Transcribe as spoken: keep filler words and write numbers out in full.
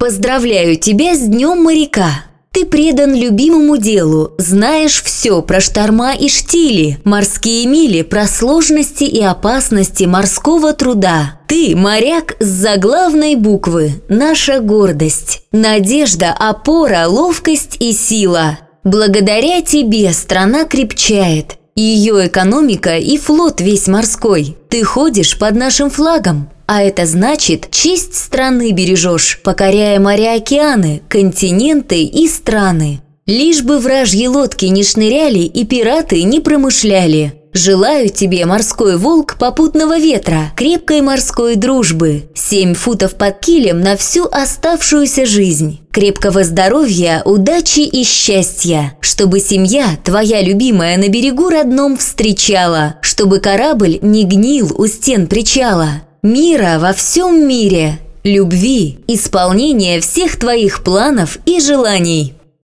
Поздравляю тебя с Днем моряка! Ты предан любимому делу, знаешь все про шторма и штили, морские мили, про сложности и опасности морского труда. Ты моряк с заглавной буквы, наша гордость, надежда, опора, ловкость и сила. Благодаря тебе страна крепчает, ее экономика и флот весь морской. Ты ходишь под нашим флагом. А это значит, честь страны бережешь, покоряя моря-океаны, континенты и страны. Лишь бы вражьи лодки не шныряли и пираты не промышляли. Желаю тебе, морской волк, попутного ветра, крепкой морской дружбы, семь футов под килем на всю оставшуюся жизнь, крепкого здоровья, удачи и счастья, чтобы семья, твоя любимая, на берегу родном встречала, чтобы корабль не гнил у стен причала. Мира во всем мире, любви, исполнения всех твоих планов и желаний.